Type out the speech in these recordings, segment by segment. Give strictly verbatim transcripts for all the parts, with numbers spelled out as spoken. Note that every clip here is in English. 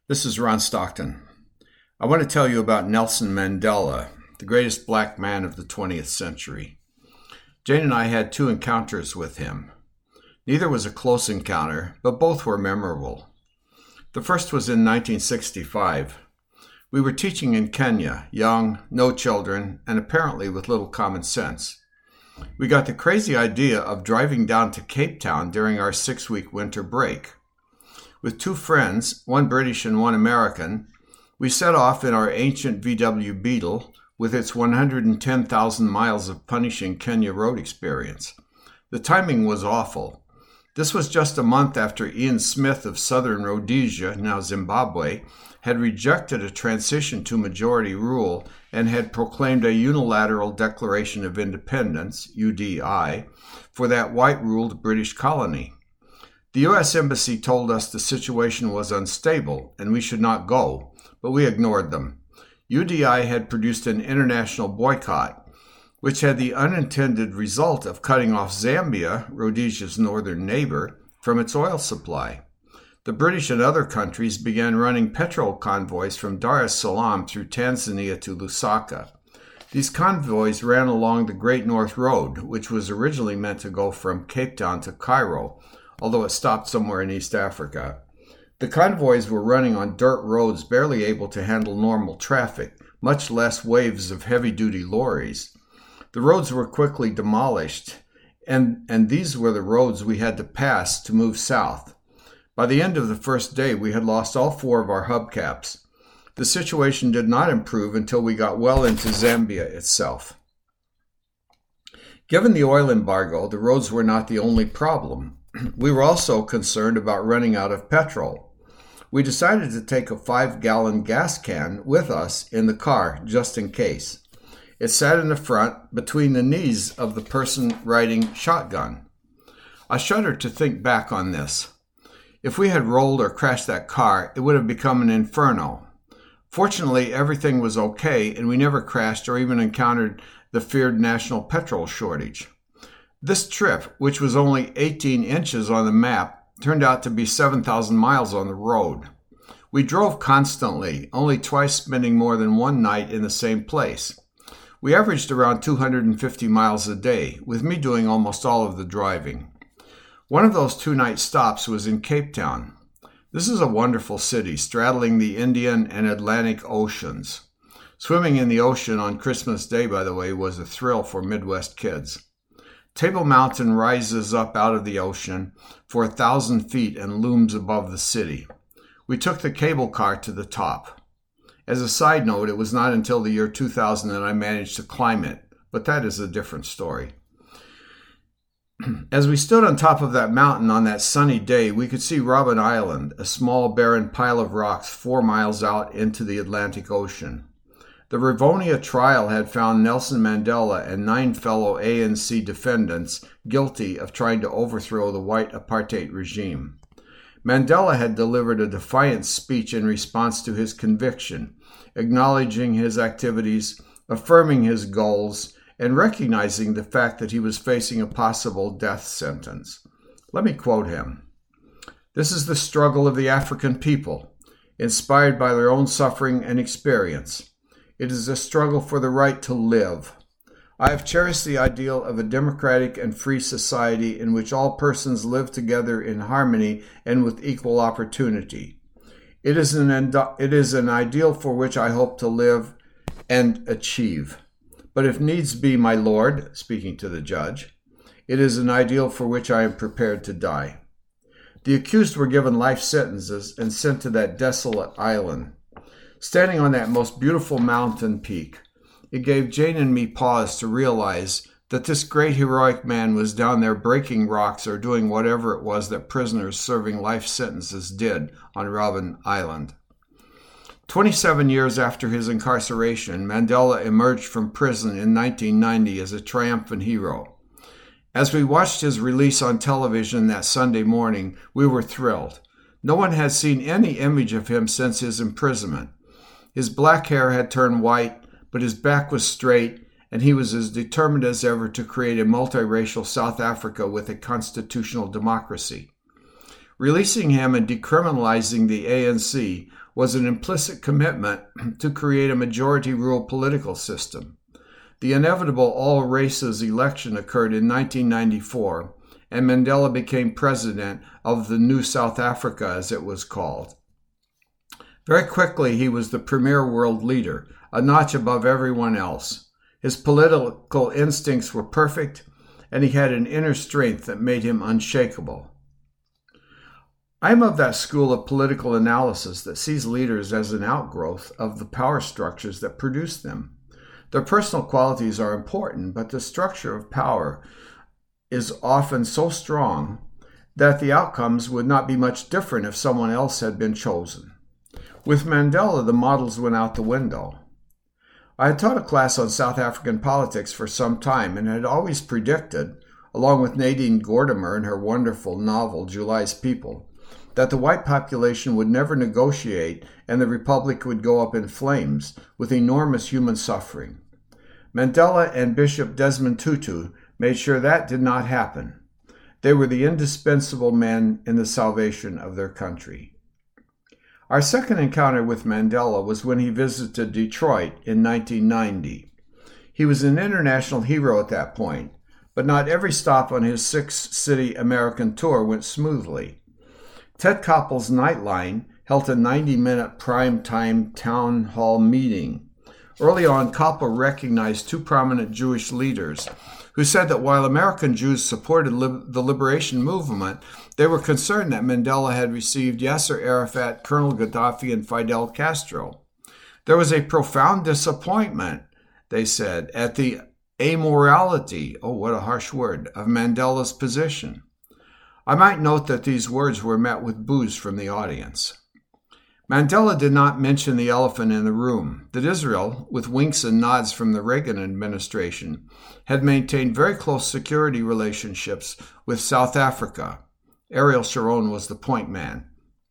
This is Ron Stockton. I want to tell you about Nelson Mandela, the greatest black man of the twentieth century. Jane and I had two encounters with him. Neither was a close encounter, but both were memorable. The first was in nineteen sixty-five. We were teaching in Kenya, young, no children, and apparently with little common sense. We got the crazy idea of driving down to Cape Town during our six-week winter break. With two friends, one British and one American, we set off in our ancient V W Beetle with its one hundred ten thousand miles of punishing Kenya road experience. The timing was awful. This was just a month after Ian Smith of Southern Rhodesia, now Zimbabwe, had rejected a transition to majority rule and had proclaimed a unilateral Declaration of Independence, U D I, for that white-ruled British colony. The U S Embassy told us the situation was unstable and we should not go, but we ignored them. U D I had produced an international boycott, which had the unintended result of cutting off Zambia, Rhodesia's northern neighbor, from its oil supply. The British and other countries began running petrol convoys from Dar es Salaam through Tanzania to Lusaka. These convoys ran along the Great North Road, which was originally meant to go from Cape Town to Cairo, although it stopped somewhere in East Africa. The convoys were running on dirt roads barely able to handle normal traffic, much less waves of heavy-duty lorries. The roads were quickly demolished, and, and these were the roads we had to pass to move south. By the end of the first day, we had lost all four of our hubcaps. The situation did not improve until we got well into Zambia itself. Given the oil embargo, the roads were not the only problem. We were also concerned about running out of petrol. We decided to take a five-gallon gas can with us in the car, just in case. It sat in the front, between the knees of the person riding shotgun. I shudder to think back on this. If we had rolled or crashed that car, it would have become an inferno. Fortunately, everything was okay, and we never crashed or even encountered the feared national petrol shortage. This trip, which was only eighteen inches on the map, turned out to be seven thousand miles on the road. We drove constantly, only twice spending more than one night in the same place. We averaged around two hundred fifty miles a day, with me doing almost all of the driving. One of those two-night stops was in Cape Town. This is a wonderful city, straddling the Indian and Atlantic Oceans. Swimming in the ocean on Christmas Day, by the way, was a thrill for Midwest kids. Table Mountain rises up out of the ocean for a thousand feet and looms above the city. We took the cable car to the top. As a side note, it was not until the year two thousand that I managed to climb it, but that is a different story. As we stood on top of that mountain on that sunny day, we could see Robben Island, a small barren pile of rocks four miles out into the Atlantic Ocean. The Rivonia trial had found Nelson Mandela and nine fellow A N C defendants guilty of trying to overthrow the white apartheid regime. Mandela had delivered a defiant speech in response to his conviction, acknowledging his activities, affirming his goals, and recognizing the fact that he was facing a possible death sentence. Let me quote him. "This is the struggle of the African people, inspired by their own suffering and experience. It is a struggle for the right to live. I have cherished the ideal of a democratic and free society in which all persons live together in harmony and with equal opportunity. It is an, it is an ideal for which I hope to live and achieve. But if needs be, my lord," speaking to the judge, "it is an ideal for which I am prepared to die." The accused were given life sentences and sent to that desolate island. Standing on that most beautiful mountain peak, it gave Jane and me pause to realize that this great heroic man was down there breaking rocks or doing whatever it was that prisoners serving life sentences did on Robben Island. Twenty-seven years after his incarceration, Mandela emerged from prison in nineteen ninety as a triumphant hero. As we watched his release on television that Sunday morning, we were thrilled. No one had seen any image of him since his imprisonment. His black hair had turned white, but his back was straight, and he was as determined as ever to create a multiracial South Africa with a constitutional democracy. Releasing him and decriminalizing the A N C was an implicit commitment to create a majority-rule political system. The inevitable all-races election occurred in nineteen ninety-four, and Mandela became president of the New South Africa, as it was called. Very quickly, he was the premier world leader, a notch above everyone else. His political instincts were perfect, and he had an inner strength that made him unshakable. I am of that school of political analysis that sees leaders as an outgrowth of the power structures that produce them. Their personal qualities are important, but the structure of power is often so strong that the outcomes would not be much different if someone else had been chosen. With Mandela, the models went out the window. I had taught a class on South African politics for some time and had always predicted, along with Nadine Gordimer in her wonderful novel July's People, that the white population would never negotiate and the republic would go up in flames with enormous human suffering. Mandela and Bishop Desmond Tutu made sure that did not happen. They were the indispensable men in the salvation of their country. Our second encounter with Mandela was when he visited Detroit in nineteen ninety. He was an international hero at that point, but not every stop on his six-city American tour went smoothly. Ted Koppel's Nightline held a ninety-minute prime-time town hall meeting. Early on, Koppel recognized two prominent Jewish leaders who said that while American Jews supported lib- the liberation movement, they were concerned that Mandela had received Yasser Arafat, Colonel Gaddafi, and Fidel Castro. There was a profound disappointment, they said, at the amorality, oh, what a harsh word, of Mandela's position. I might note that these words were met with boos from the audience. Mandela did not mention the elephant in the room, that Israel, with winks and nods from the Reagan administration, had maintained very close security relationships with South Africa. Ariel Sharon was the point man,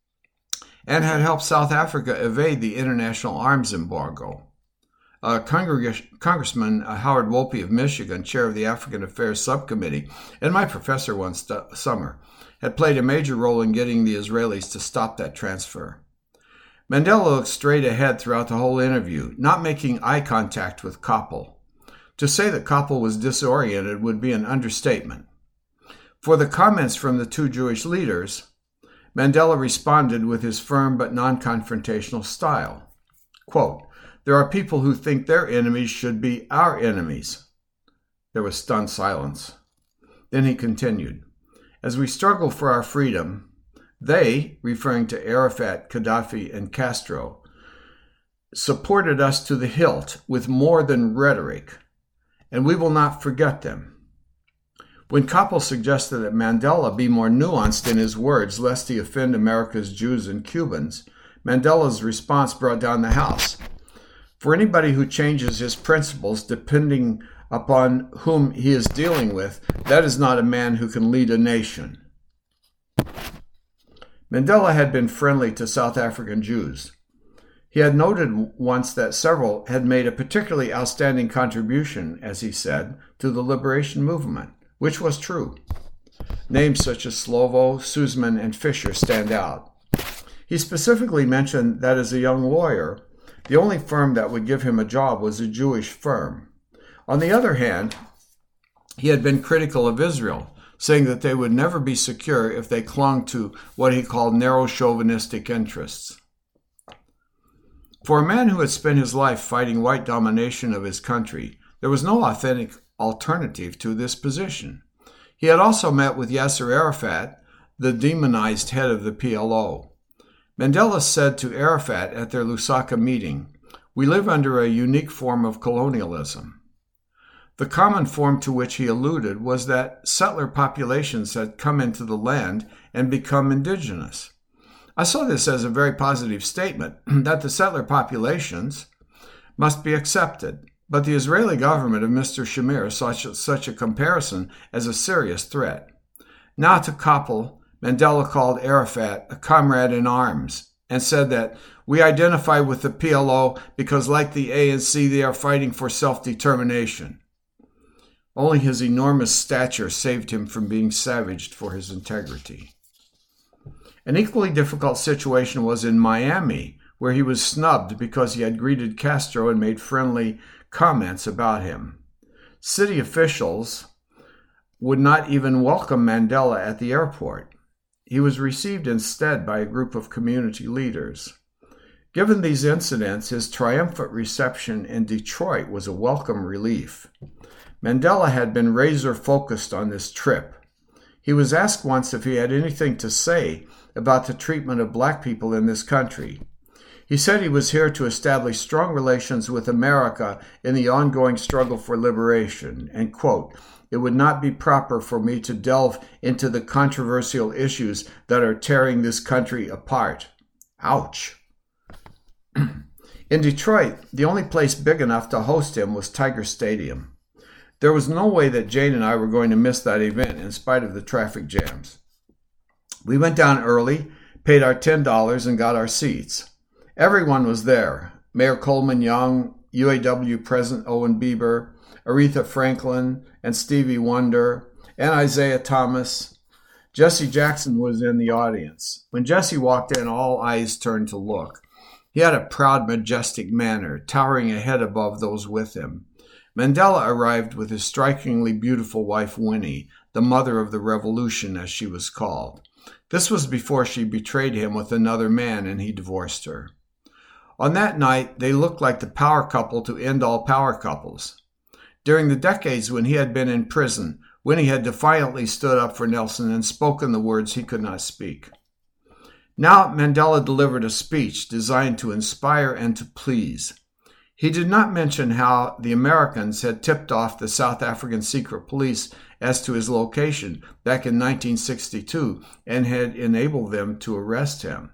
and had helped South Africa evade the international arms embargo. Uh, Congress- Congressman uh, Howard Wolpe of Michigan, chair of the African Affairs Subcommittee, and my professor one st- summer, had played a major role in getting the Israelis to stop that transfer. Mandela looked straight ahead throughout the whole interview, not making eye contact with Koppel. To say that Koppel was disoriented would be an understatement. For the comments from the two Jewish leaders, Mandela responded with his firm but non-confrontational style. Quote, "There are people who think their enemies should be our enemies." There was stunned silence. Then he continued, "As we struggle for our freedom, they," referring to Arafat, Gaddafi, and Castro, "supported us to the hilt with more than rhetoric, and we will not forget them." When Koppel suggested that Mandela be more nuanced in his words lest he offend America's Jews and Cubans, Mandela's response brought down the house. For anybody who changes his principles depending upon whom he is dealing with, that is not a man who can lead a nation. Mandela had been friendly to South African Jews. He had noted once that several had made a particularly outstanding contribution, as he said, to the liberation movement, which was true. Names such as Slovo, Suzman, and Fisher stand out. He specifically mentioned that as a young lawyer, the only firm that would give him a job was a Jewish firm. On the other hand, he had been critical of Israel, saying that they would never be secure if they clung to what he called narrow chauvinistic interests. For a man who had spent his life fighting white domination of his country, there was no authentic alternative to this position. He had also met with Yasser Arafat, the demonized head of the P L O. Mandela said to Arafat at their Lusaka meeting, "We live under a unique form of colonialism." The common form to which he alluded was that settler populations had come into the land and become indigenous. I saw this as a very positive statement that the settler populations must be accepted, but the Israeli government of Mister Shamir saw such a comparison as a serious threat. Now to Koppel, Mandela called Arafat a comrade in arms and said that we identify with the P L O because, like the A N C, they are fighting for self-determination. Only his enormous stature saved him from being savaged for his integrity. An equally difficult situation was in Miami, where he was snubbed because he had greeted Castro and made friendly comments about him. City officials would not even welcome Mandela at the airport. He was received instead by a group of community leaders. Given these incidents, his triumphant reception in Detroit was a welcome relief. Mandela had been razor-focused on this trip. He was asked once if he had anything to say about the treatment of black people in this country. He said he was here to establish strong relations with America in the ongoing struggle for liberation, and, quote, "It would not be proper for me to delve into the controversial issues that are tearing this country apart." Ouch. In Detroit, the only place big enough to host him was Tiger Stadium. There was no way that Jane and I were going to miss that event in spite of the traffic jams. We went down early, paid our ten dollars, and got our seats. Everyone was there. Mayor Coleman Young, U A W President Owen Bieber, Aretha Franklin, and Stevie Wonder, and Isaiah Thomas. Jesse Jackson was in the audience. When Jesse walked in, all eyes turned to look. He had a proud, majestic manner, towering a head above those with him. Mandela arrived with his strikingly beautiful wife, Winnie, the mother of the revolution, as she was called. This was before she betrayed him with another man and he divorced her. On that night, they looked like the power couple to end all power couples. During the decades when he had been in prison, Winnie had defiantly stood up for Nelson and spoken the words he could not speak. Now Mandela delivered a speech designed to inspire and to please. He did not mention how the Americans had tipped off the South African secret police as to his location back in nineteen sixty-two and had enabled them to arrest him.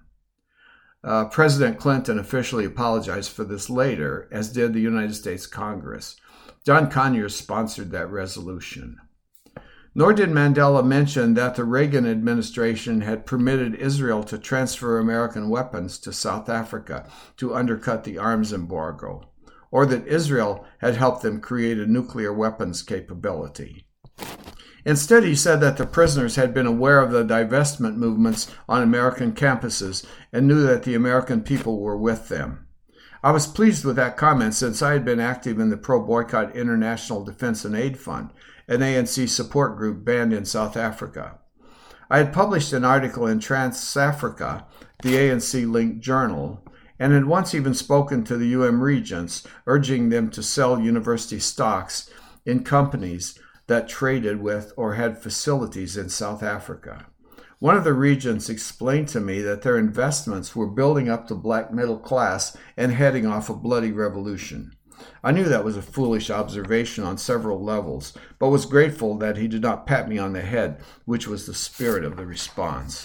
Uh, President Clinton officially apologized for this later, as did the United States Congress. John Conyers sponsored that resolution. Nor did Mandela mention that the Reagan administration had permitted Israel to transfer American weapons to South Africa to undercut the arms embargo, or that Israel had helped them create a nuclear weapons capability. Instead, he said that the prisoners had been aware of the divestment movements on American campuses and knew that the American people were with them. I was pleased with that comment since I had been active in the Pro-Boycott International Defense and Aid Fund, an A N C support group banned in South Africa. I had published an article in Trans-Africa, the A N C-linked journal, and had once even spoken to the U M regents, urging them to sell university stocks in companies that traded with or had facilities in South Africa. One of the regents explained to me that their investments were building up the black middle class and heading off a bloody revolution. I knew that was a foolish observation on several levels, but was grateful that he did not pat me on the head, which was the spirit of the response.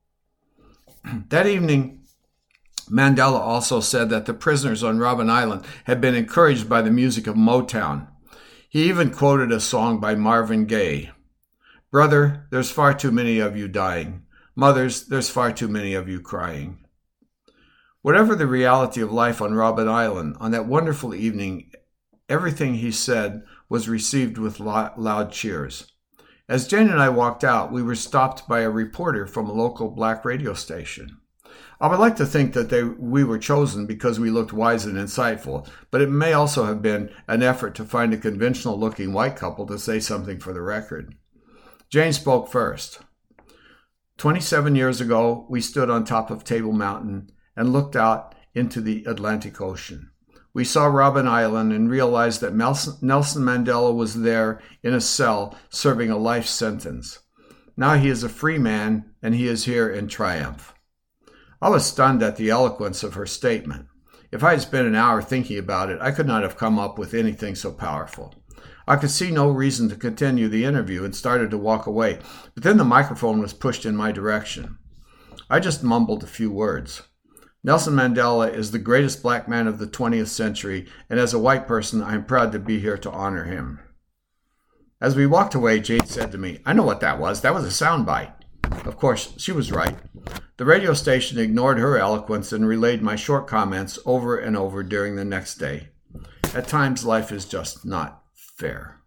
That evening, Mandela also said that the prisoners on Robben Island had been encouraged by the music of Motown. He even quoted a song by Marvin Gaye. "Brother, there's far too many of you dying. Mothers, there's far too many of you crying." Whatever the reality of life on Robben Island, on that wonderful evening, everything he said was received with loud cheers. As Jane and I walked out, we were stopped by a reporter from a local black radio station. I would like to think that they, we were chosen because we looked wise and insightful, but it may also have been an effort to find a conventional-looking white couple to say something for the record. Jane spoke first. Twenty-seven years ago, we stood on top of Table Mountain and looked out into the Atlantic Ocean. We saw Robben Island and realized that Nelson Mandela was there in a cell serving a life sentence. Now he is a free man, and he is here in triumph. I was stunned at the eloquence of her statement. If I had spent an hour thinking about it, I could not have come up with anything so powerful. I could see no reason to continue the interview and started to walk away, but then the microphone was pushed in my direction. I just mumbled a few words. Nelson Mandela is the greatest black man of the twentieth century, and as a white person, I am proud to be here to honor him. As we walked away, Jade said to me, "I know what that was. That was a soundbite." Of course, she was right. The radio station ignored her eloquence and relayed my short comments over and over during the next day. At times, life is just not fair.